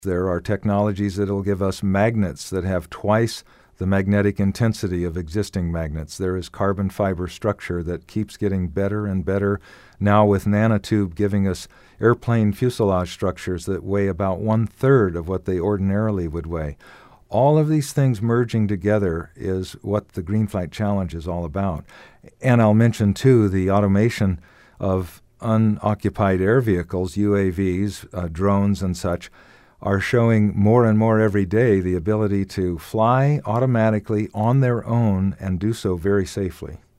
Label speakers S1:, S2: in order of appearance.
S1: There are technologies that will give us magnets that have twice the magnetic intensity of existing magnets. There is carbon fiber structure that keeps getting better and better, now with nanotube giving us airplane fuselage structures that weigh about 1/3 of what they ordinarily would weigh. All of these things merging together is what the Green Flight Challenge is all about. And I'll mention, too, the automation of unoccupied air vehicles, UAVs, drones and such, are showing more and more every day the ability to fly automatically on their own and do so very safely.